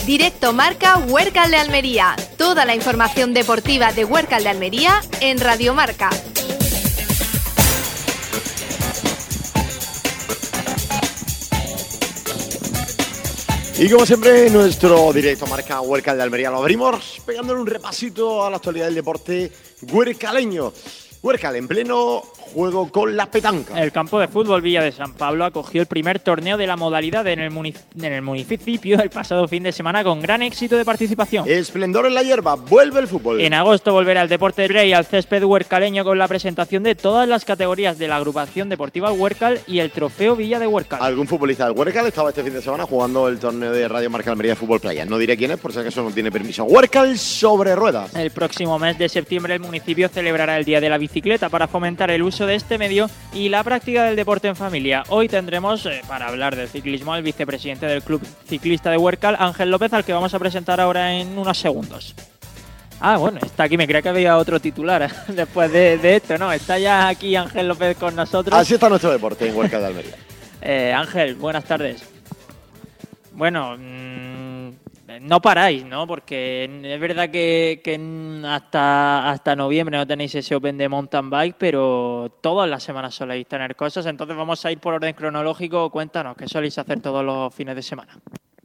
Directo Marca Huércal de Almería. Toda la información deportiva de Huércal de Almería en Radio Marca. Y como siempre, nuestro Directo Marca Huércal de Almería lo abrimos pegándole un repasito a la actualidad del deporte huércaleño. Huércal en pleno juego con la petanca. El campo de fútbol Villa de San Pablo acogió el primer torneo de la modalidad en el municipio el pasado fin de semana con gran éxito de participación. Esplendor en la hierba, vuelve el fútbol. En agosto volverá el deporte de rey al césped huércaleño con la presentación de todas las categorías de la agrupación deportiva Huércal y el trofeo Villa de Huércal. Algún futbolista del Huércal estaba este fin de semana jugando el torneo de Radio Marca Almería Fútbol Playa. No diré quién es, por si acaso no tiene permiso. Huércal sobre ruedas. El próximo mes de septiembre el municipio celebrará el Día de la Bicicleta para fomentar el uso de este medio y la práctica del deporte en familia. Hoy tendremos, para hablar del ciclismo, al vicepresidente del Club Ciclista de Huércal, Ángel López, al que vamos a presentar ahora en unos segundos. Ah, bueno, está aquí, me creía que había otro titular después de esto, ¿no? Está ya aquí Ángel López con nosotros. Así está nuestro deporte en Huércal de Almería. Ángel, buenas tardes. Bueno, no paráis, ¿no? Porque es verdad que hasta noviembre no tenéis ese Open de mountain bike, pero todas las semanas soléis tener cosas. Entonces vamos a ir por orden cronológico. Cuéntanos, ¿qué soléis hacer todos los fines de semana?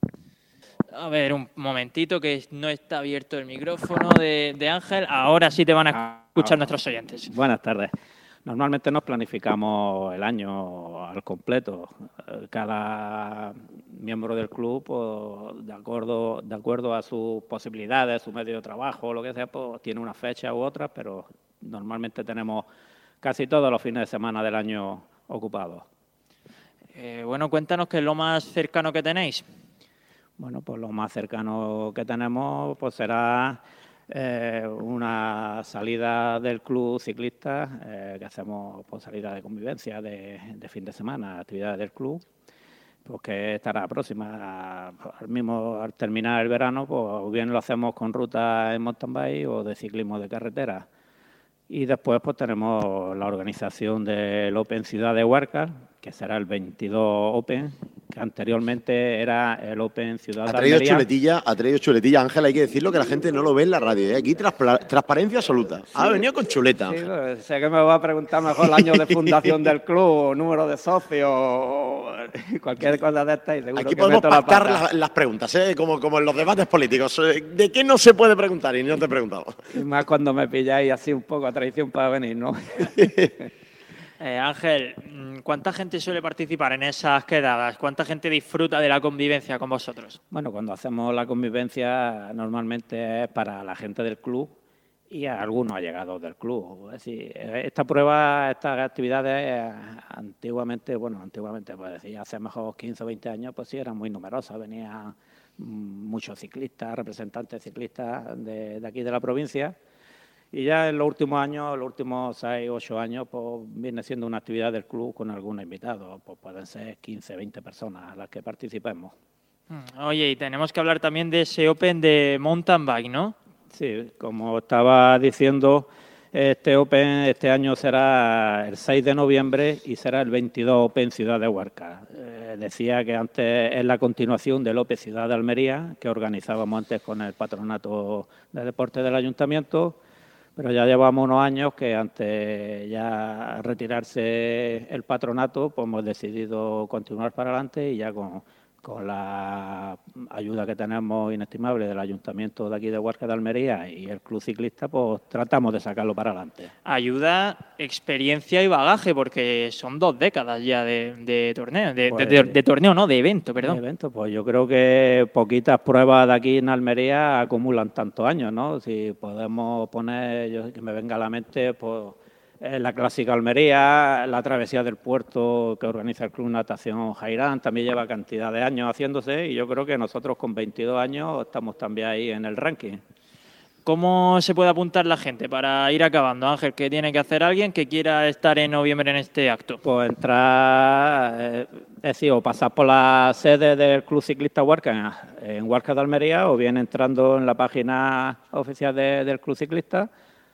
A ver, un momentito, que no está abierto el micrófono de Ángel. Ahora sí te van a escuchar nuestros oyentes. Buenas tardes. Normalmente nos planificamos el año al completo. Cada miembro del club, pues, de acuerdo a sus posibilidades, su medio de trabajo, lo que sea, pues tiene una fecha u otra, pero normalmente tenemos casi todos los fines de semana del año ocupados. Bueno, cuéntanos qué es lo más cercano que tenéis. Bueno, pues lo más cercano que tenemos pues será una salida del club ciclista que hacemos por salida de convivencia de fin de semana, actividades del club, pues que estará próxima al terminar el verano, pues bien lo hacemos con rutas en mountain bike o de ciclismo de carretera. Y después pues tenemos la organización del Open Ciudad de Huércal, que será el 22 Open, que anteriormente era el Open Ciudad de Almería. Ha traído chuletilla, Ángel, hay que decirlo que la gente no lo ve en la radio, ¿eh? Aquí transparencia absoluta. Sí. Ha venido con chuleta, Ángel. Sí, pues, sé que me va a preguntar mejor el año de fundación del club, número de socios, o cualquier cosa de esta. Y seguro aquí que podemos pactar las preguntas, ¿eh? Como en los debates políticos. ¿De qué no se puede preguntar? Y no te he preguntado. Y más cuando me pilláis así un poco a traición para venir, ¿no? Ángel, ¿cuánta gente suele participar en esas quedadas? ¿Cuánta gente disfruta de la convivencia con vosotros? Bueno, cuando hacemos la convivencia normalmente es para la gente del club y a algunos allegados del club. Es decir, estas actividades antiguamente, pues decir, hace mejor 15 o 20 años, pues sí, eran muy numerosas. Venían muchos ciclistas, representantes ciclistas de aquí de la provincia. Y ya en los últimos años, los últimos 6 o 8 años, pues viene siendo una actividad del club con algunos invitados. Pues pueden ser 15, 20 personas las que participemos. Oye, y tenemos que hablar también de ese Open de mountain bike, ¿no? Sí, como estaba diciendo, este Open este año será el 6 de noviembre y será el 22 Open Ciudad de Huércal. Decía que antes es la continuación del Open Ciudad de Almería, que organizábamos antes con el Patronato de Deportes del Ayuntamiento. Pero ya llevamos unos años que antes ya retirarse el patronato, pues hemos decidido continuar para adelante y ya con la ayuda que tenemos inestimable del Ayuntamiento de aquí de Huércal de Almería y el Club Ciclista, pues tratamos de sacarlo para adelante. Ayuda, experiencia y bagaje, porque son 2 décadas ya de torneo, de evento, perdón. De evento, pues yo creo que poquitas pruebas de aquí en Almería acumulan tantos años, ¿no? Si podemos poner, que me venga a la mente, pues la Clásica Almería, la travesía del puerto que organiza el Club Natación Jairán, también lleva cantidad de años haciéndose y yo creo que nosotros con 22 años estamos también ahí en el ranking. ¿Cómo se puede apuntar la gente para ir acabando, Ángel? ¿Qué tiene que hacer alguien que quiera estar en noviembre en este acto? Pues entrar, o pasar por la sede del Club Ciclista Huércal en Huércal de Almería o bien entrando en la página oficial del Club Ciclista.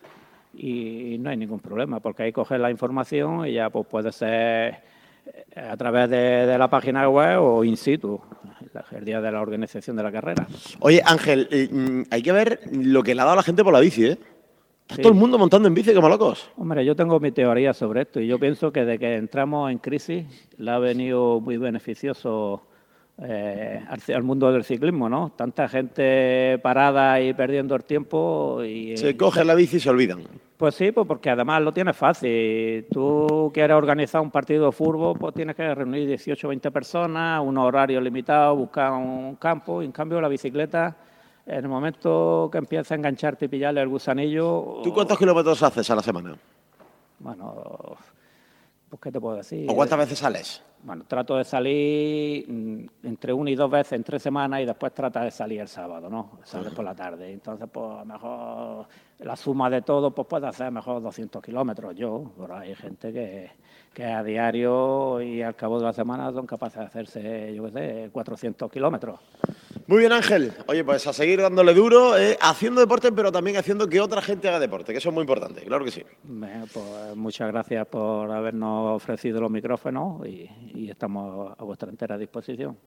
Y no hay ningún problema, porque ahí coges la información y ya pues puede ser a través de la página web o in situ. el día de la organización de la carrera. Oye, Ángel, hay que ver lo que le ha dado a la gente por la bici, ¿eh? Está Sí. todo el mundo montando en bici como locos. Hombre, yo tengo mi teoría sobre esto y yo pienso que desde que entramos en crisis le ha venido muy beneficioso al mundo del ciclismo, ¿no? Tanta gente parada y perdiendo el tiempo. Se cogen la bici y se olvidan. Pues sí, pues porque además lo tienes fácil. Tú quieres organizar un partido de fútbol, pues tienes que reunir 18 o 20 personas, un horario limitado, buscar un campo. Y en cambio la bicicleta, en el momento que empieza a engancharte y pillarle el gusanillo... ¿Tú cuántos kilómetros haces a la semana? Bueno, pues ¿qué te puedo decir? ¿O cuántas veces sales? Bueno, trato de salir entre 1 y 2 veces en 3 semanas y después trata de salir el sábado, ¿no? Sales por la tarde. Entonces, pues a lo mejor la suma de todo, pues puede hacer mejor 200 kilómetros. Pero hay gente que a diario y al cabo de la semana son capaces de hacerse, yo qué sé, 400 kilómetros. Muy bien, Ángel. Oye, pues a seguir dándole duro, haciendo deporte, pero también haciendo que otra gente haga deporte, que eso es muy importante, claro que sí. Pues muchas gracias por habernos ofrecido los micrófonos y estamos a vuestra entera disposición.